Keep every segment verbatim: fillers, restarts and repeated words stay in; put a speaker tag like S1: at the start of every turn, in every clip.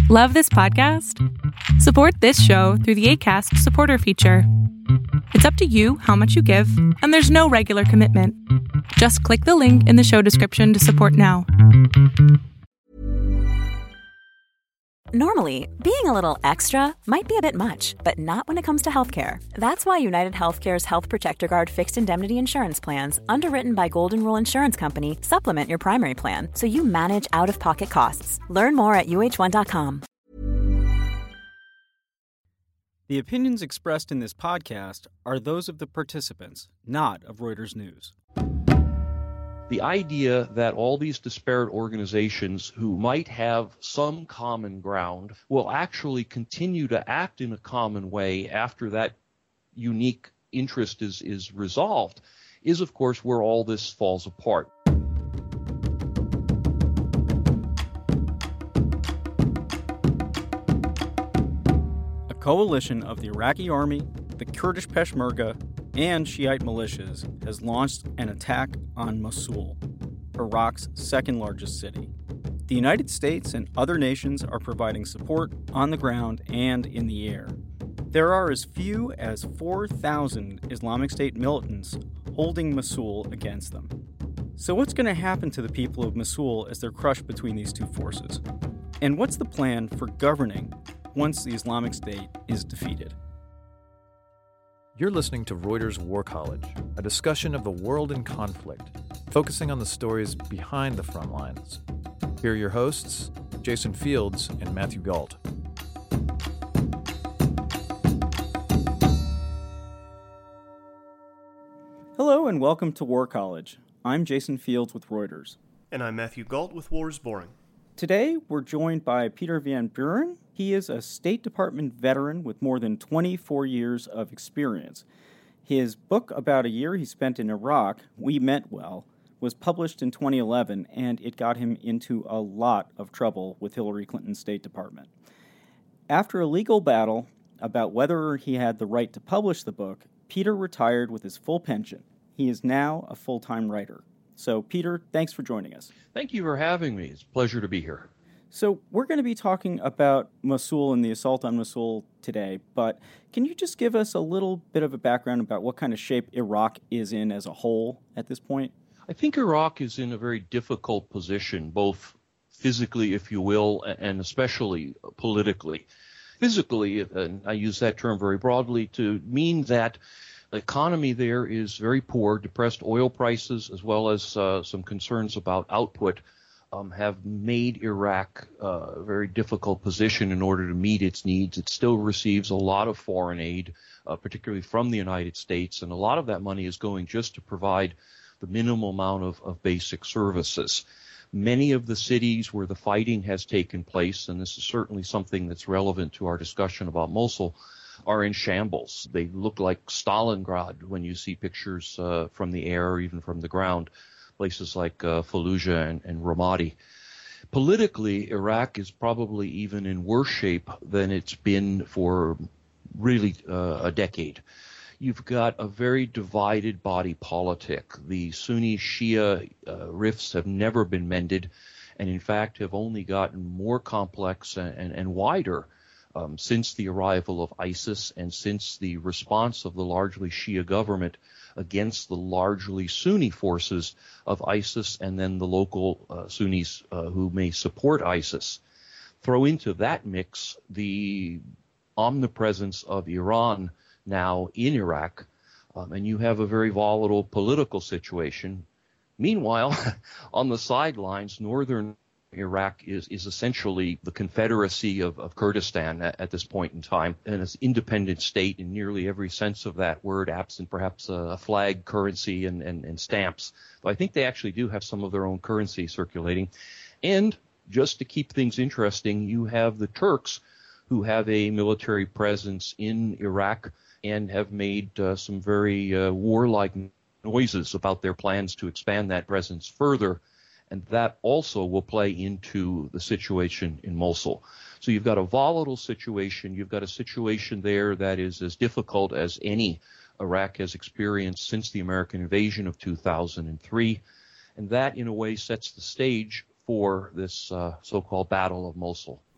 S1: Love this podcast? Support this show through the Acast supporter feature. It's up to you how much you give, and there's no regular commitment. Just click the link in the show description to support now.
S2: Normally, being a little extra might be a bit much, but not when it comes to healthcare. That's why United Healthcare's Health Protector Guard fixed indemnity insurance plans, underwritten by Golden Rule Insurance Company, supplement your primary plan so you manage out-of-pocket costs. Learn more at U H one dot com.
S3: The opinions expressed in this podcast are those of the participants, not of Reuters News.
S4: The idea that all these disparate organizations who might have some common ground will actually continue to act in a common way after that unique interest is, is resolved is, of course, where all this falls apart.
S3: A coalition of the Iraqi army, the Kurdish Peshmerga, and Shiite militias has launched an attack on Mosul, Iraq's second-largest city. The United States and other nations are providing support on the ground and in the air. There are as few as four thousand Islamic State militants holding Mosul against them. So what's going to happen to the people of Mosul as they're crushed between these two forces? And what's the plan for governing once the Islamic State is defeated?
S5: You're listening to Reuters War College, a discussion of the world in conflict, focusing on the stories behind the front lines. Here are your hosts, Jason Fields and Matthew Gault.
S3: Hello and welcome to War College. I'm Jason Fields with Reuters.
S6: And I'm Matthew Gault with War is Boring.
S3: Today, we're joined by Peter Van Buren. He is a State Department veteran with more than twenty-four years of experience. His book about a year he spent in Iraq, We Meant Well, was published in twenty eleven, and it got him into a lot of trouble with Hillary Clinton's State Department. After a legal battle about whether he had the right to publish the book, Peter retired with his full pension. He is now a full-time writer. So, Peter, thanks for joining us.
S4: Thank you for having me. It's a pleasure to be here.
S3: So, we're going to be talking about Mosul and the assault on Mosul today, but can you just give us a little bit of a background about what kind of shape Iraq is in as a whole at this point?
S4: I think Iraq is in a very difficult position, both physically, if you will, and especially politically. Physically, and I use that term very broadly to mean that the economy there is very poor. Depressed oil prices, as well as uh, some concerns about output, um, have made Iraq uh, a very difficult position in order to meet its needs. It still receives a lot of foreign aid, uh, particularly from the United States, and a lot of that money is going just to provide the minimal amount of, of basic services. Many of the cities where the fighting has taken place, and this is certainly something that's relevant to our discussion about Mosul, are in shambles. They look like Stalingrad when you see pictures uh, from the air or even from the ground, places like uh, Fallujah and, and Ramadi. Politically, Iraq is probably even in worse shape than it's been for really uh, a decade. You've got a very divided body politic. The Sunni-Shia uh, rifts have never been mended, and in fact have only gotten more complex and, and, and wider Um, since the arrival of ISIS and since the response of the largely Shia government against the largely Sunni forces of ISIS and then the local uh, Sunnis uh, who may support ISIS. Throw into that mix the omnipresence of Iran now in Iraq, um, and you have a very volatile political situation. Meanwhile, on the sidelines, northern Iraq is, is essentially the confederacy of, of Kurdistan at, at this point in time, and it's an independent state in nearly every sense of that word, absent perhaps a, a flag, currency, and, and, and stamps. But I think they actually do have some of their own currency circulating. And just to keep things interesting, you have the Turks, who have a military presence in Iraq and have made uh, some very uh, warlike noises about their plans to expand that presence further. And that also will play into the situation in Mosul. So you've got a volatile situation. You've got a situation there that is as difficult as any Iraq has experienced since the American invasion of two thousand three. And that, in a way, sets the stage for this uh, so-called Battle of Mosul.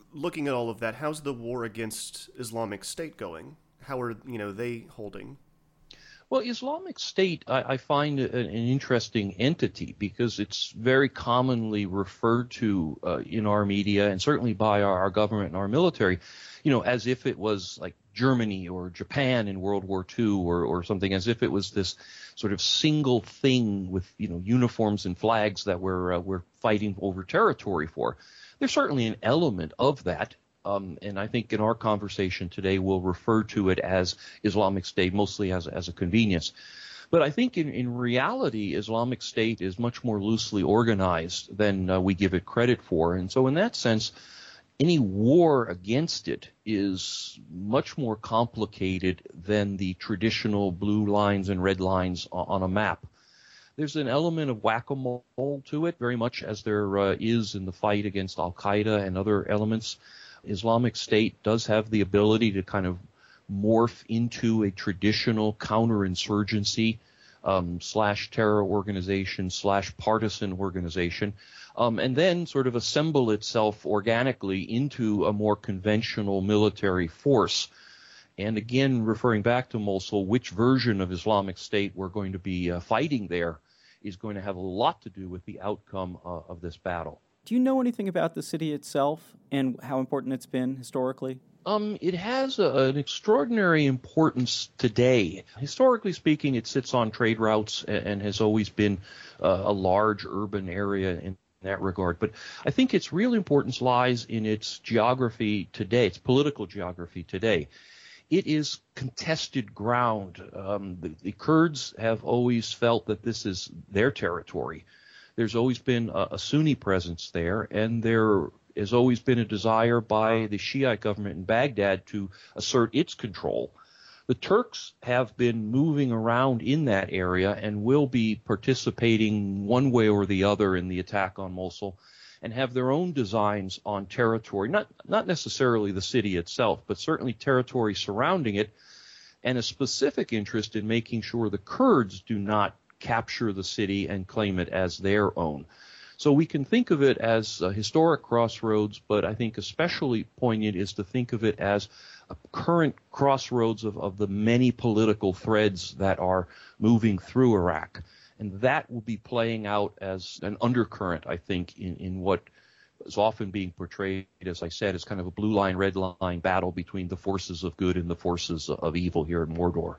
S6: looking at all of that, how's the war against Islamic State going? How are, you know, they holding?
S4: Well, Islamic State, I, I find an, an interesting entity because it's very commonly referred to uh, in our media and certainly by our, our government and our military, you know, as if it was like Germany or Japan in World War Two or, or something, as if it was this sort of single thing with, you know, uniforms and flags that we're, uh, we're fighting over territory for. There's certainly an element of that. Um, and I think in our conversation today, we'll refer to it as Islamic State, mostly as, as a convenience. But I think in, in reality, Islamic State is much more loosely organized than uh, we give it credit for. And so in that sense, any war against it is much more complicated than the traditional blue lines and red lines on a map. There's an element of whack-a-mole to it, very much as there uh, is in the fight against al-Qaeda and other elements. Islamic State does have the ability to kind of morph into a traditional counterinsurgency um, slash terror organization slash partisan organization, um, and then sort of assemble itself organically into a more conventional military force. And again, referring back to Mosul, which version of Islamic State we're going to be uh, fighting there is going to have a lot to do with the outcome uh, of this battle.
S3: Do you know anything about the city itself and how important it's been historically?
S4: Um, it has a, an extraordinary importance today. Historically speaking, it sits on trade routes and, and has always been uh, a large urban area in that regard. But I think its real importance lies in its geography today, its political geography today. It is contested ground. Um, the, the Kurds have always felt that this is their territory. There's always been a, a Sunni presence there, and there has always been a desire by the Shiite government in Baghdad to assert its control. The Turks have been moving around in that area and will be participating one way or the other in the attack on Mosul and have their own designs on territory, not, not necessarily the city itself, but certainly territory surrounding it, and a specific interest in making sure the Kurds do not capture the city and claim it as their own. So we can think of it as a historic crossroads, but I think especially poignant is to think of it as a current crossroads of, of the many political threads that are moving through Iraq. And that will be playing out as an undercurrent, I think, in, in what is often being portrayed, as I said, as kind of a blue line, red line battle between the forces of good and the forces of evil here in Mordor.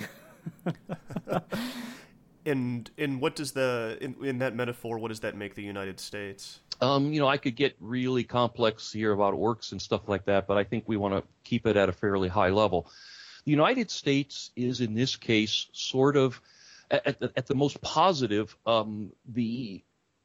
S6: And and what does the in, in that metaphor, what does that make the United States?
S4: Um, you know, I could get really complex here about orcs and stuff like that, but I think we want to keep it at a fairly high level. The United States is, in this case, sort of at the, at the most positive, um, the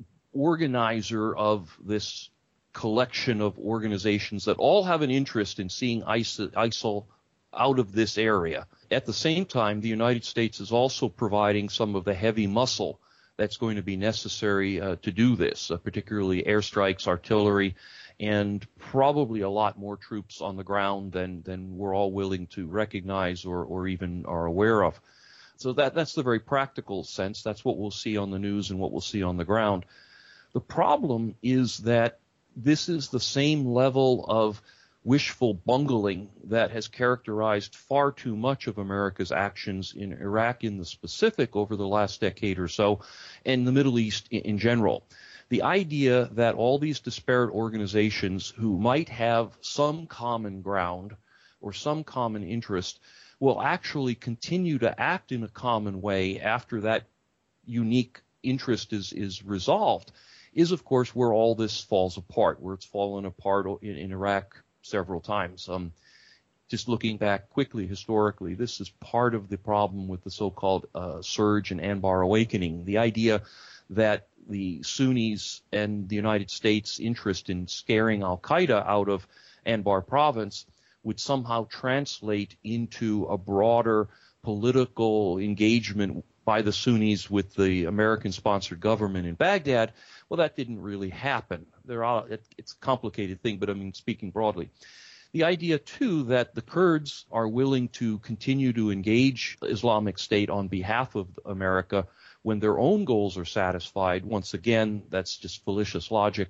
S4: organizer of this collection of organizations that all have an interest in seeing ISIL out of this area. At the same time, the United States is also providing some of the heavy muscle that's going to be necessary uh, to do this, uh, particularly airstrikes, artillery, and probably a lot more troops on the ground than, than we're all willing to recognize or, or even are aware of. So that, that's the very practical sense. That's what we'll see on the news and what we'll see on the ground. The problem is that this is the same level of wishful bungling that has characterized far too much of America's actions in Iraq in the specific over the last decade or so, and the Middle East in general. The idea that all these disparate organizations who might have some common ground or some common interest will actually continue to act in a common way after that unique interest is, is resolved is, of course, where all this falls apart, where it's fallen apart in, in Iraq several times. Um, just looking back quickly historically, this is part of the problem with the so-called uh, Surge and Anbar Awakening, the idea that the Sunnis and the United States' interest in scaring al-Qaeda out of Anbar province would somehow translate into a broader political engagement by the Sunnis with the American-sponsored government in Baghdad. Well, that didn't really happen. There are, it, it's a complicated thing, but I mean, speaking broadly. The idea, too, that the Kurds are willing to continue to engage Islamic State on behalf of America when their own goals are satisfied, once again, that's just fallacious logic.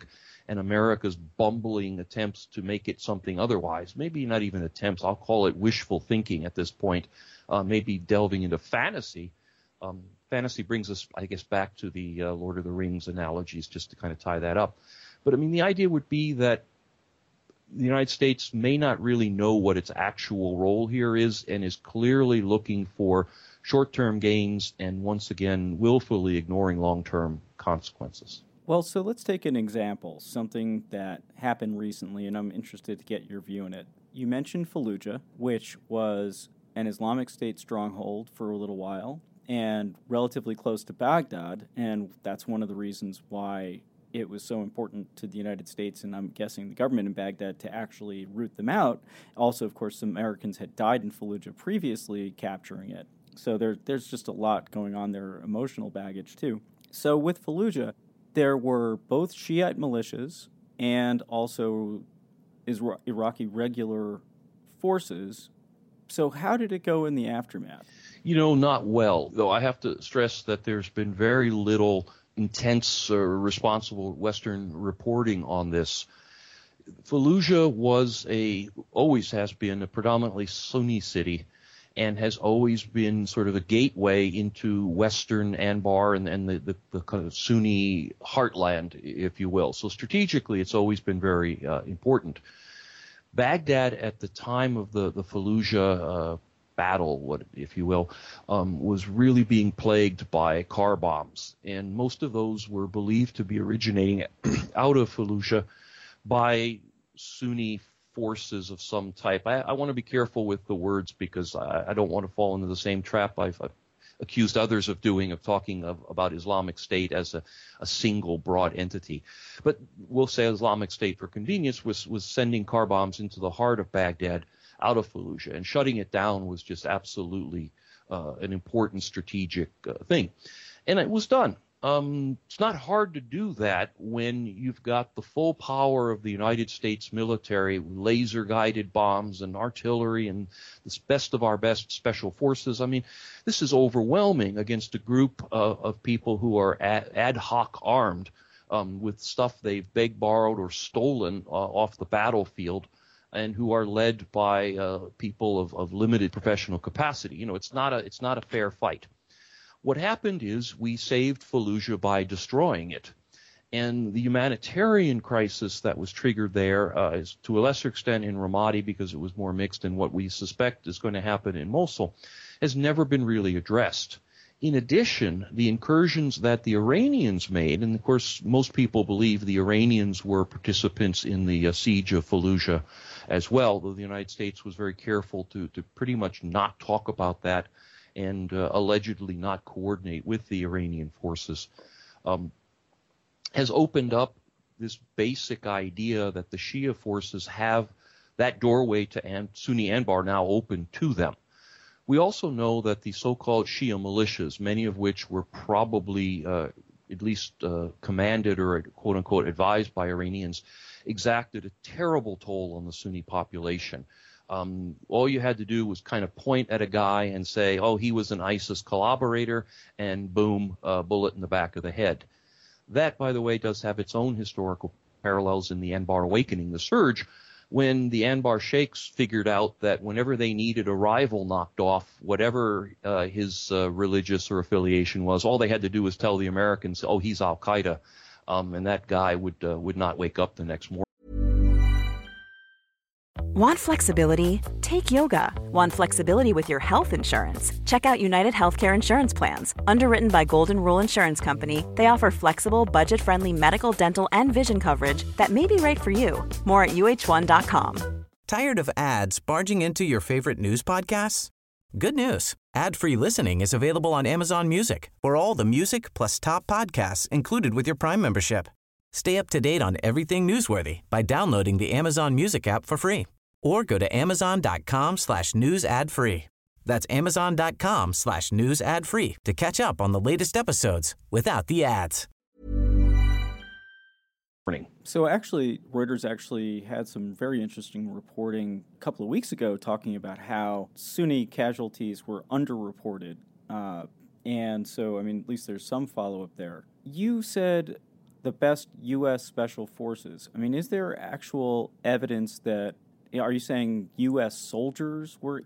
S4: and America's bumbling attempts to make it something otherwise. Maybe not even attempts. I'll call it wishful thinking at this point. Uh, maybe delving into fantasy. Um, fantasy brings us, I guess, back to the uh, Lord of the Rings analogies, just to kind of tie that up. But, I mean, the idea would be that the United States may not really know what its actual role here is and is clearly looking for short-term gains and, once again, willfully ignoring long-term consequences.
S3: Well, so let's take an example, something that happened recently, and I'm interested to get your view on it. You mentioned Fallujah, which was an Islamic State stronghold for a little while and relatively close to Baghdad, and that's one of the reasons why it was so important to the United States, and I'm guessing the government in Baghdad, to actually root them out. Also, of course, some Americans had died in Fallujah previously capturing it. So there, there's just a lot going on there, emotional baggage too. So with Fallujah, there were both Shiite militias and also Isra- Iraqi regular forces. So how did it go in the aftermath?
S4: You know, not well, though I have to stress that there's been very little intense or responsible Western reporting on this. Fallujah was a, always has been a predominantly Sunni city and has always been sort of a gateway into Western Anbar and, and the, the, the kind of Sunni heartland, if you will. So strategically, it's always been very uh, important. Baghdad at the time of the, the Fallujah uh, battle, what if you will, um, was really being plagued by car bombs. And most of those were believed to be originating out of Fallujah by Sunni forces of some type. I, I want to be careful with the words because I, I don't want to fall into the same trap I've, I've accused others of doing, of talking of, about Islamic State as a, a single broad entity. But we'll say Islamic State for convenience was, was sending car bombs into the heart of Baghdad out of Fallujah, and shutting it down was just absolutely uh, an important strategic uh, thing. And it was done. Um, it's not hard to do that when you've got the full power of the United States military, laser-guided bombs and artillery and the best of our best special forces. I mean, this is overwhelming against a group uh, of people who are ad, ad hoc armed um, with stuff they've begged, borrowed, or stolen uh, off the battlefield, and who are led by uh, people of, of limited professional capacity. You know, it's not a it's not a fair fight. What happened is we saved Fallujah by destroying it. And the humanitarian crisis that was triggered there uh, is to a lesser extent in Ramadi, because it was more mixed, and what we suspect is going to happen in Mosul, has never been really addressed. In addition, the incursions that the Iranians made, and of course most people believe the Iranians were participants in the uh, siege of Fallujah as well, though the United States was very careful to, to pretty much not talk about that and uh, allegedly not coordinate with the Iranian forces, um, has opened up this basic idea that the Shia forces have that doorway to An- Sunni Anbar now open to them. We also know that the so-called Shia militias, many of which were probably uh, at least uh, commanded or quote-unquote advised by Iranians, exacted a terrible toll on the Sunni population. Um, all you had to do was kind of point at a guy and say, oh, he was an ISIS collaborator, and boom, a bullet in the back of the head. That, by the way, does have its own historical parallels in the Anbar Awakening, the surge, when the Anbar sheikhs figured out that whenever they needed a rival knocked off, whatever uh, his uh, religious or affiliation was, all they had to do was tell the Americans, oh, he's Al-Qaeda, um, and that guy would uh, would not wake up the next morning.
S2: Want flexibility? Take yoga. Want flexibility with your health insurance? Check out United Healthcare Insurance Plans. Underwritten by Golden Rule Insurance Company, they offer flexible, budget-friendly medical, dental, and vision coverage that may be right for you. More at U H one dot com.
S7: Tired of ads barging into your favorite news podcasts? Good news. Ad-free listening is available on Amazon Music for all the music plus top podcasts included with your Prime membership. Stay up to date on everything newsworthy by downloading the Amazon Music app for free. Or go to amazon.com slash news ad free. That's amazon.com slash news ad free to catch up on the latest episodes without the ads.
S3: So actually, Reuters actually had some very interesting reporting a couple of weeks ago talking about how Sunni casualties were underreported. Uh, and so, I mean, at least there's some follow-up there. You said the best U S Special Forces. I mean, is there actual evidence that, are you saying U S soldiers were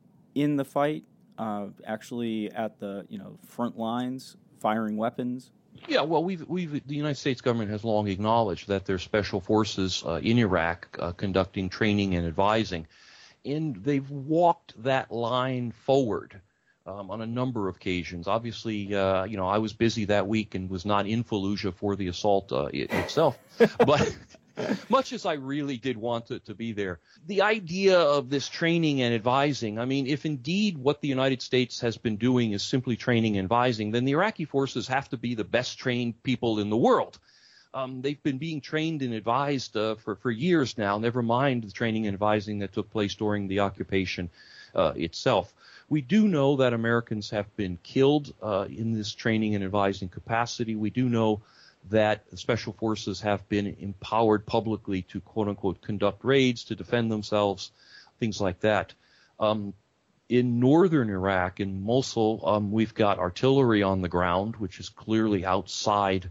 S3: in the fight, uh, actually at the, you know, front lines, firing weapons?
S4: Yeah, well, we've, we've, the United States government has long acknowledged that there's special forces uh, in Iraq uh, conducting training and advising, and they've walked that line forward um, on a number of occasions. Obviously, uh, you know, I was busy that week and was not in Fallujah for the assault uh, it, itself, but much as I really did want to, to be there. The idea of this training and advising, I mean, if indeed what the United States has been doing is simply training and advising, then the Iraqi forces have to be the best trained people in the world. Um, they've been being trained and advised uh, for, for years now, never mind the training and advising that took place during the occupation uh, itself. We do know that Americans have been killed uh, in this training and advising capacity. We do know that special forces have been empowered publicly to, quote-unquote, conduct raids, to defend themselves, things like that. Um, in northern Iraq, in Mosul, um, we've got artillery on the ground, which is clearly outside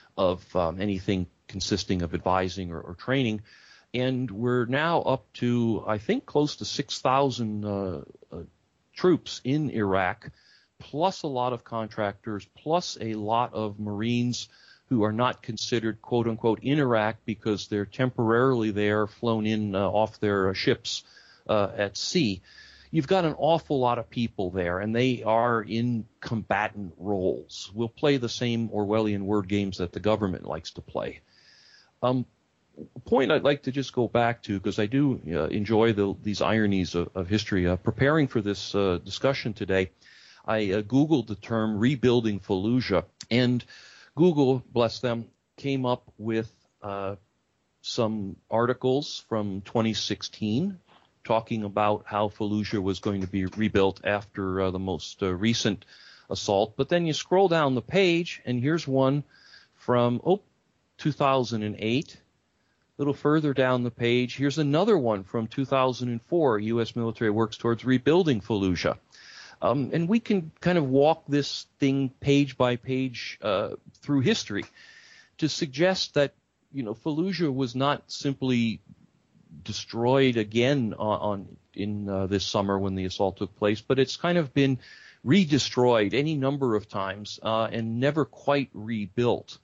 S4: of um, anything consisting of advising or, or training. And we're now up to, I think, close to six thousand uh, uh, troops in Iraq, plus a lot of contractors, plus a lot of Marines who are not considered, quote unquote, in Iraq because they're temporarily there, flown in uh, off their uh, ships uh, at sea. You've got an awful lot of people there, and they are in combatant roles. We'll play the same Orwellian word games that the government likes to play. Um, a point I'd like to just go back to, because I do uh, enjoy the, these ironies of, of history. Uh, preparing for this uh, discussion today, I uh, Googled the term rebuilding Fallujah, and Google, bless them, came up with uh, some articles from twenty sixteen talking about how Fallujah was going to be rebuilt after uh, the most uh, recent assault. But then you scroll down the page, and here's one from, oh, two thousand eight. A little further down the page, here's another one from two thousand four. U S military works towards rebuilding Fallujah. Um, and we can kind of walk this thing page by page uh, through history to suggest that, you know, Fallujah was not simply destroyed again on, on in uh, this summer when the assault took place, but it's kind of been redestroyed any number of times uh, and never quite rebuilt.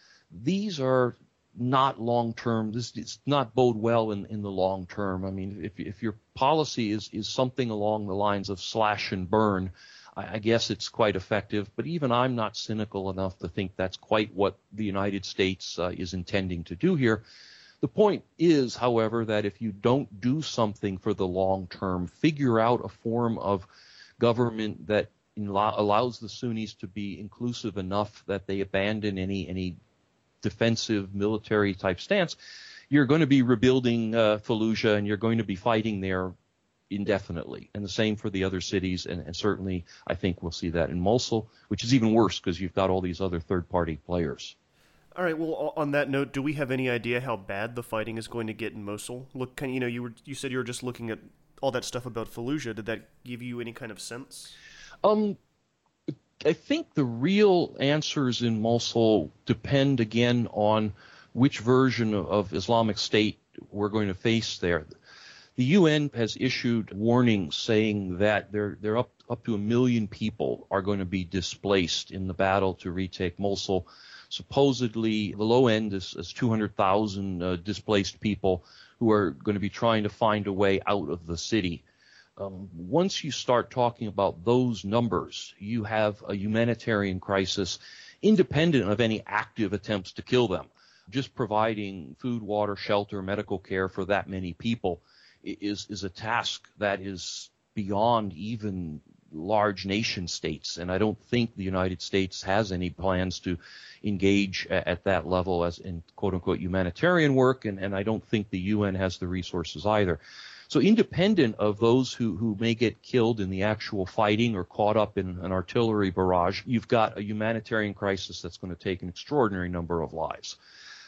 S4: These are not long-term. This does not bode well in, in the long term. I mean, if, if your policy is, is something along the lines of slash and burn, I, I guess it's quite effective. But even I'm not cynical enough to think that's quite what the United States uh, is intending to do here. The point is, however, that if you don't do something for the long term, figure out a form of government that allows the Sunnis to be inclusive enough that they abandon any any defensive military type stance, you're going to be rebuilding uh, Fallujah, and you're going to be fighting there indefinitely. And the same for the other cities, and, and certainly I think we'll see that in Mosul, which is even worse because you've got all these other third-party players.
S6: All right. Well, on that note, do we have any idea how bad the fighting is going to get in Mosul? Look, can, you know, you were you said you were just looking at all that stuff about Fallujah. Did that give you any kind of sense?
S4: Um. I think the real answers in Mosul depend, again, on which version of Islamic State we're going to face there. The U N has issued warnings saying that they're, they're up, up to a million people are going to be displaced in the battle to retake Mosul. Supposedly, the low end is, is two hundred thousand uh, displaced people who are going to be trying to find a way out of the city. Um, once you start talking about those numbers, you have a humanitarian crisis independent of any active attempts to kill them. Just providing food, water, shelter, medical care for that many people is, is a task that is beyond even large nation states. And I don't think the United States has any plans to engage at that level as in quote-unquote humanitarian work, and, and I don't think the U N has the resources either. So independent of those who, who may get killed in the actual fighting or caught up in an artillery barrage, you've got a humanitarian crisis that's going to take an extraordinary number of lives.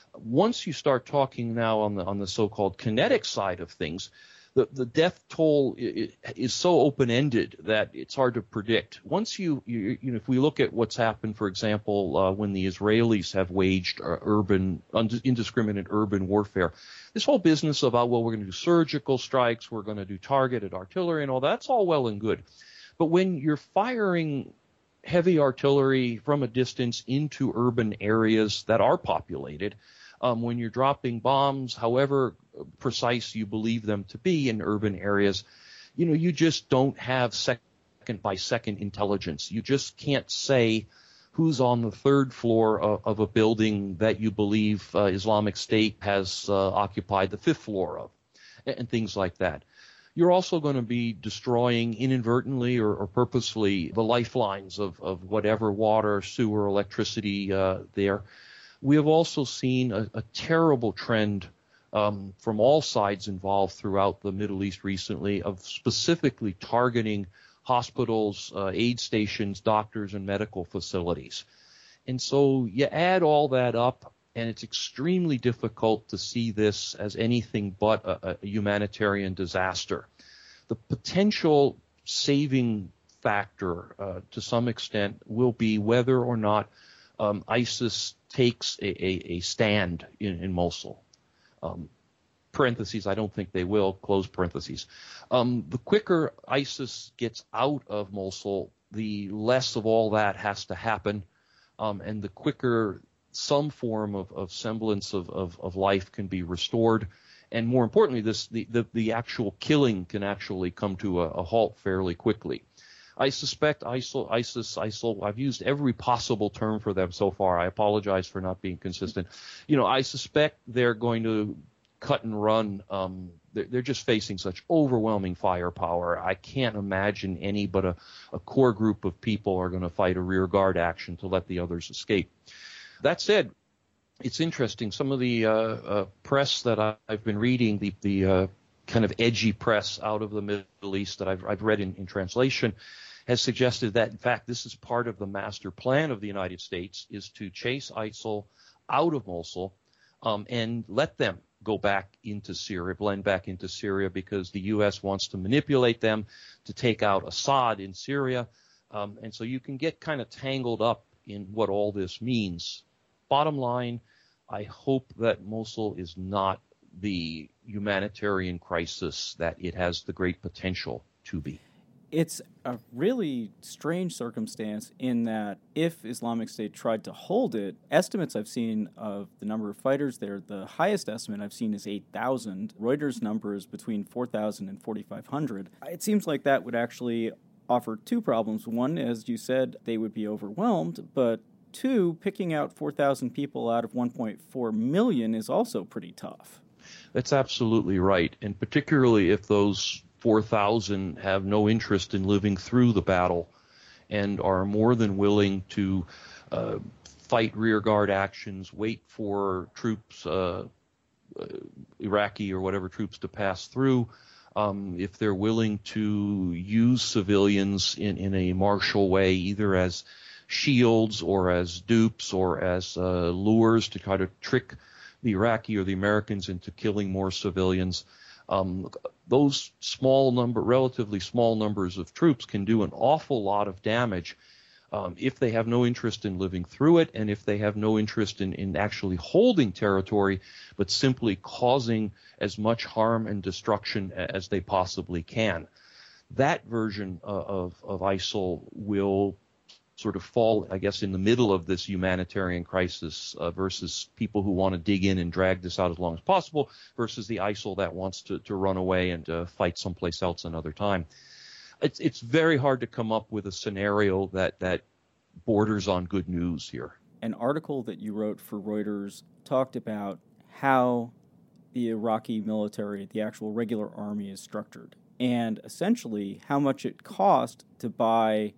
S4: Once you start talking now on the on the so-called kinetic side of things, the, the death toll is so open-ended that it's hard to predict. Once you, you, you know, if we look at what's happened, for example, uh, when the Israelis have waged uh, urban, indiscriminate urban warfare, this whole business about, well, we're going to do surgical strikes, we're going to do targeted artillery and all that's all well and good. But when you're firing heavy artillery from a distance into urban areas that are populated, Um, when you're dropping bombs, however precise you believe them to be in urban areas, you know, you just don't have second by second intelligence. You just can't say who's on the third floor of, of a building that you believe uh, Islamic State has uh, occupied the fifth floor of, and, and things like that. You're also going to be destroying inadvertently or, or purposely the lifelines of, of whatever water, sewer, electricity uh, there. We have also seen a, a terrible trend um, from all sides involved throughout the Middle East recently of specifically targeting hospitals, uh, aid stations, doctors, and medical facilities. And so you add all that up, and it's extremely difficult to see this as anything but a, a humanitarian disaster. The potential saving factor uh, to some extent will be whether or not um, ISIS takes a, a, a stand in, in Mosul. Um, parentheses, I don't think they will, close parentheses. Um, the quicker ISIS gets out of Mosul, the less of all that has to happen, um, and the quicker some form of, of semblance of, of, of life can be restored. And more importantly, this the, the, the actual killing can actually come to a, a halt fairly quickly. I suspect ISIL, ISIS, ISIL, I've used every possible term for them so far. I apologize for not being consistent. You know, I suspect they're going to cut and run. Um, they're, they're just facing such overwhelming firepower. I can't imagine any but a, a core group of people are going to fight a rear guard action to let the others escape. That said, it's interesting. Some of the uh, uh, press that I, I've been reading, the, the uh, kind of edgy press out of the Middle East that I've, I've read in, in translation, has suggested that, in fact, this is part of the master plan of the United States, is to chase ISIL out of Mosul um, and let them go back into Syria, blend back into Syria, because the U S wants to manipulate them to take out Assad in Syria. Um, and so you can get kind of tangled up in what all this means. Bottom line, I hope that Mosul is not the humanitarian crisis that it has the great potential to be.
S8: It's a really strange circumstance in that if Islamic State tried to hold it, estimates I've seen of the number of fighters there, the highest estimate I've seen is eight thousand. Reuters' number is between four thousand and forty-five hundred. It seems like that would actually offer two problems. One, as you said, they would be overwhelmed, but two, picking out four thousand people out of one point four million is also pretty tough.
S4: That's absolutely right, and particularly if those four thousand have no interest in living through the battle and are more than willing to uh, fight rearguard actions, wait for troops, uh, uh, Iraqi or whatever troops to pass through, um, if they're willing to use civilians in, in a martial way, either as shields or as dupes or as uh, lures to try to trick the Iraqi or the Americans into killing more civilians. Um, those small number, relatively small numbers of troops can do an awful lot of damage um, if they have no interest in living through it, and if they have no interest in, in actually holding territory, but simply causing as much harm and destruction as they possibly can. That version uh, of, of ISIL will sort of fall, I guess, in the middle of this humanitarian crisis uh, versus people who want to dig in and drag this out as long as possible versus the ISIL that wants to, to run away and uh, fight someplace else another time. It's it's very hard to come up with a scenario that, that borders on good news here.
S8: An article that you wrote for Reuters talked about how the Iraqi military, the actual regular army, is structured, and essentially how much it cost to buy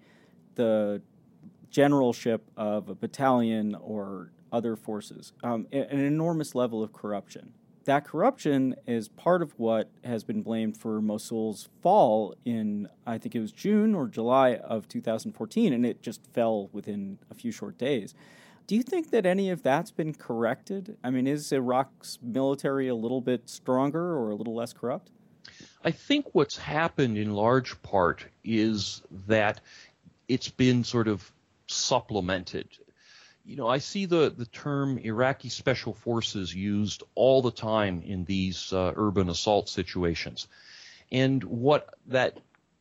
S8: the generalship of a battalion or other forces, um, an enormous level of corruption. That corruption is part of what has been blamed for Mosul's fall in, I think it was June or July of two thousand fourteen, and it just fell within a few short days. Do Do you think that any of that's been corrected? I mean, is Iraq's military a little bit stronger or a little less corrupt?
S4: I think what's happened in large part is that it's been sort of supplemented. You know, I see the, the term Iraqi Special Forces used all the time in these uh, urban assault situations. And what that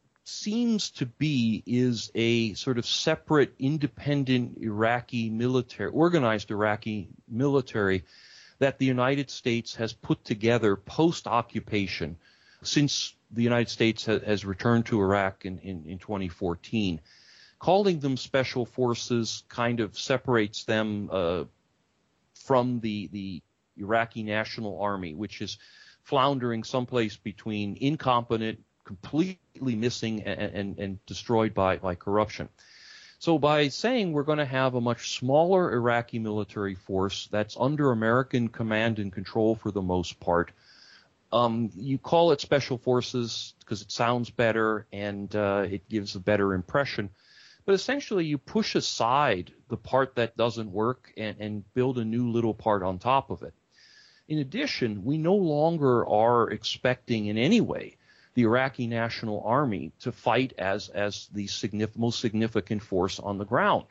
S4: seems to be is a sort of separate, independent Iraqi military, organized Iraqi military that the United States has put together post-occupation since the United States ha- has returned to Iraq in, in, in twenty fourteen. Calling them special forces kind of separates them uh, from the, the Iraqi National Army, which is floundering someplace between incompetent, completely missing, and, and, and destroyed by, by corruption. So by saying we're going to have a much smaller Iraqi military force that's under American command and control for the most part, um, you call it special forces because it sounds better and uh, it gives a better impression. But essentially you push aside the part that doesn't work and, and build a new little part on top of it. In addition, we no longer are expecting in any way the Iraqi National Army to fight as, as the signif- most significant force on the ground.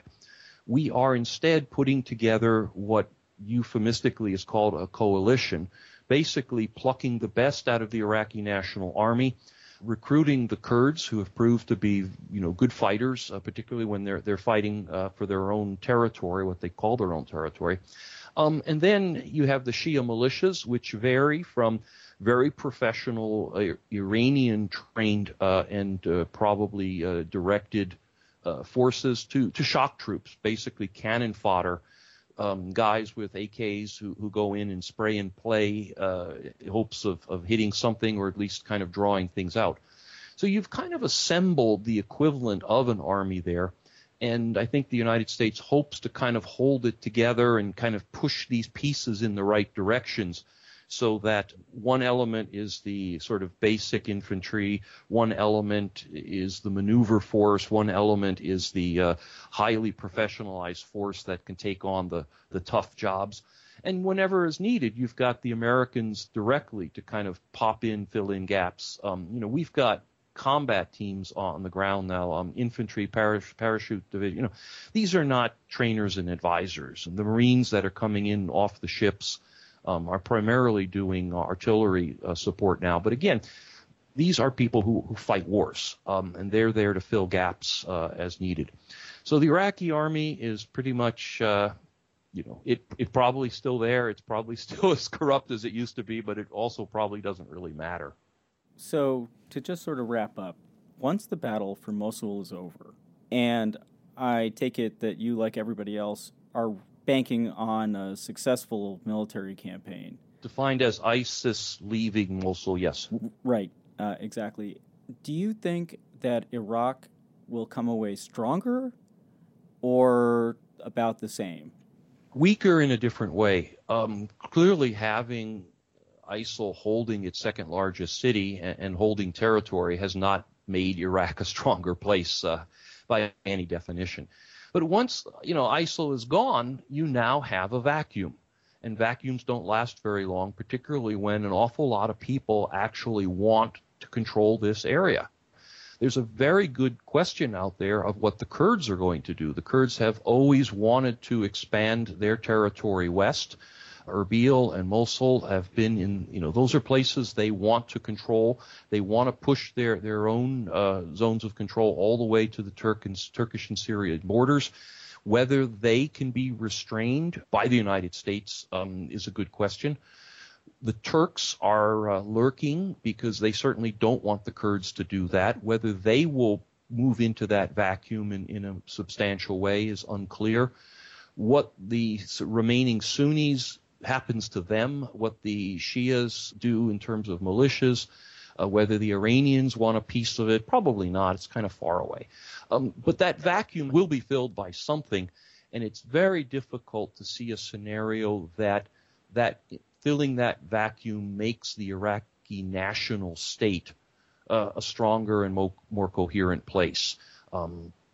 S4: We are instead putting together what euphemistically is called a coalition, basically plucking the best out of the Iraqi National Army, recruiting the Kurds, who have proved to be, you know, good fighters, uh, particularly when they're they're fighting uh, for their own territory, what they call their own territory. Um, and then you have the Shia militias, which vary from very professional uh, Iranian-trained uh, and uh, probably uh, directed uh, forces to, to shock troops, basically cannon fodder, um, guys with A Ks who, who go in and spray and play, uh, hopes of, of hitting something or at least kind of drawing things out. So you've kind of assembled the equivalent of an army there. And I think the United States hopes to kind of hold it together and kind of push these pieces in the right directions so that one element is the sort of basic infantry, one element is the maneuver force, one element is the uh, highly professionalized force that can take on the, the tough jobs. And whenever is needed, you've got the Americans directly to kind of pop in, fill in gaps. Um, you know, we've got combat teams on the ground now, um, infantry, parach- parachute division. You know, these are not trainers and advisors. And the Marines that are coming in off the ships um, are primarily doing artillery uh, support now. But again, these are people who, who fight wars, um, and they're there to fill gaps uh, as needed. So the Iraqi army is pretty much, uh, you know, it it probably still there. It's probably still as corrupt as it used to be, but it also probably doesn't really matter.
S8: So to just sort of wrap up, once the battle for Mosul is over, and I take it that you, like everybody else, are banking on a successful military campaign.
S4: Defined as ISIS leaving Mosul, yes.
S8: Right, uh, exactly. Do you think that Iraq will come away stronger or about the same?
S4: Weaker in a different way. Um, clearly having ISIL holding its second largest city and, and holding territory has not made Iraq a stronger place uh, by any definition. But once, you know, ISIL is gone, you now have a vacuum. And vacuums don't last very long, particularly when an awful lot of people actually want to control this area. There's a very good question out there of what the Kurds are going to do. The Kurds have always wanted to expand their territory west. Erbil and Mosul have been in, you know, those are places they want to control. They want to push their, their own uh, zones of control all the way to the Turk and, Turkish and Syrian borders. Whether they can be restrained by the United States um, is a good question. The Turks are uh, lurking because they certainly don't want the Kurds to do that. Whether they will move into that vacuum in, in a substantial way is unclear. What the remaining Sunnis happens to them, what the Shias do in terms of militias, uh, whether the Iranians want a piece of it, probably not. It's kind of far away. Um, but that vacuum will be filled by something, and it's very difficult to see a scenario that that filling that vacuum makes the Iraqi national state uh, a stronger and mo- more coherent place. Um,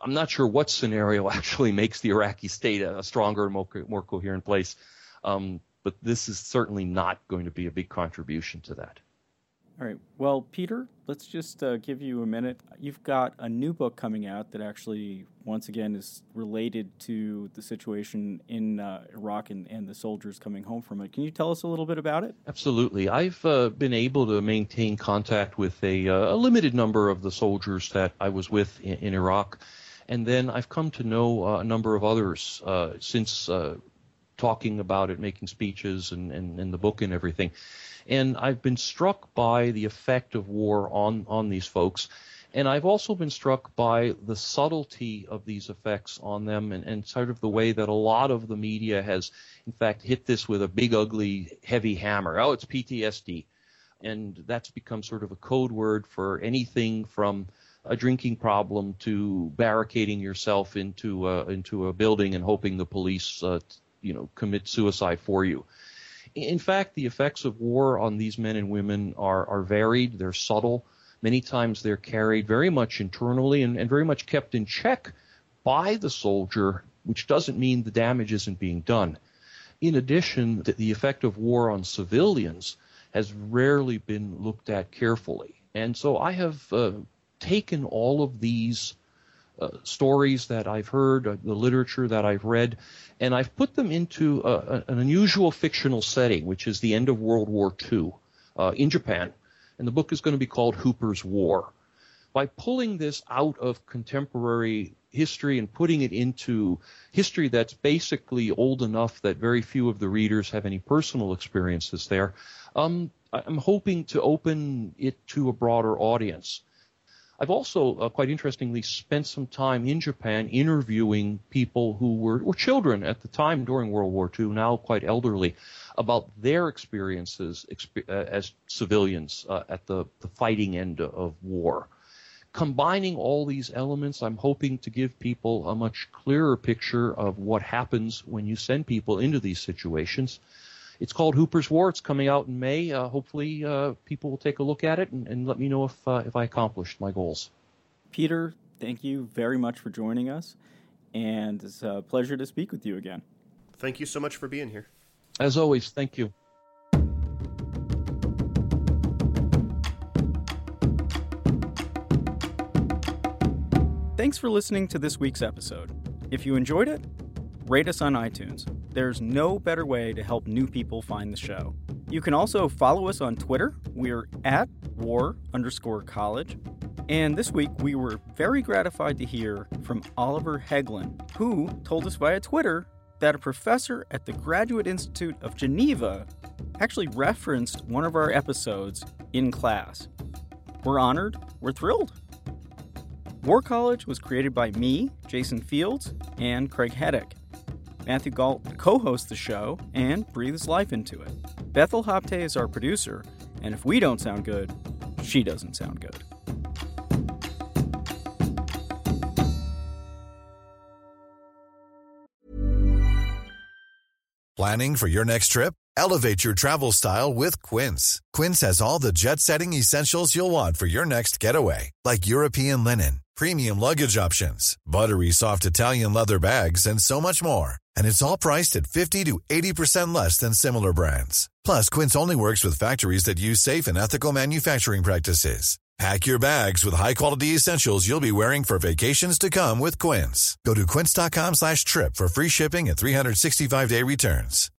S4: I'm not sure what scenario actually makes the Iraqi state a stronger and more, more coherent place, um, but this is certainly not going to be a big contribution to that.
S8: All right. Well, Peter, let's just uh, give you a minute. You've got a new book coming out that actually, once again, is related to the situation in uh, Iraq and, and the soldiers coming home from it. Can you tell us a little bit about it?
S4: Absolutely. I've uh, been able to maintain contact with a, uh, a limited number of the soldiers that I was with in, in Iraq, and then I've come to know uh, a number of others uh, since uh, talking about it, making speeches, and, and, and the book and everything. And I've been struck by the effect of war on, on these folks. And I've also been struck by the subtlety of these effects on them and, and sort of the way that a lot of the media has, in fact, hit this with a big, ugly, heavy hammer. Oh, it's P T S D. And that's become sort of a code word for anything from a drinking problem to barricading yourself into a, into a building and hoping the police, uh, you know, commit suicide for you. In fact, the effects of war on these men and women are, are varied. They're subtle. Many times they're carried very much internally and, and very much kept in check by the soldier, which doesn't mean the damage isn't being done. In addition, the, the effect of war on civilians has rarely been looked at carefully. And so I have uh, taken all of these Uh, stories that I've heard, uh, the literature that I've read, and I've put them into a, a, an unusual fictional setting, which is the end of World War Two uh, in Japan. And the book is going to be called Hooper's War. By pulling this out of contemporary history and putting it into history that's basically old enough that very few of the readers have any personal experiences there, um, I'm hoping to open it to a broader audience. I've also, uh, quite interestingly, spent some time in Japan interviewing people who were, were children at the time during World War Two, now quite elderly, about their experiences exp- uh, as civilians uh, at the, the fighting end of war. Combining all these elements, I'm hoping to give people a much clearer picture of what happens when you send people into these situations. It's called Hooper's War. It's coming out in May. Uh, hopefully uh, people will take a look at it and, and let me know if uh, if I accomplished my goals.
S8: Peter, thank you very much for joining us, and it's a pleasure to speak with you again.
S6: Thank you so much for being here.
S4: As always, thank you.
S8: Thanks for listening to this week's episode. If you enjoyed it, rate us on iTunes. There's no better way to help new people find the show. You can also follow us on Twitter. We're at war underscore college. And this week, we were very gratified to hear from Oliver Heglin, who told us via Twitter that a professor at the Graduate Institute of Geneva actually referenced one of our episodes in class. We're honored. We're thrilled. War College was created by me, Jason Fields, and Craig Heddick. Matthew Galt co-hosts the show and breathes life into it. Bethel Hopte is our producer, and if we don't sound good, she doesn't sound good.
S9: Planning for your next trip? Elevate your travel style with Quince. Quince has all the jet-setting essentials you'll want for your next getaway, like European linen, premium luggage options, buttery soft Italian leather bags, and so much more. And it's all priced at fifty to eighty percent less than similar brands. Plus, Quince only works with factories that use safe and ethical manufacturing practices. Pack your bags with high-quality essentials you'll be wearing for vacations to come with Quince. Go to quince.com slash trip for free shipping and three sixty-five day returns.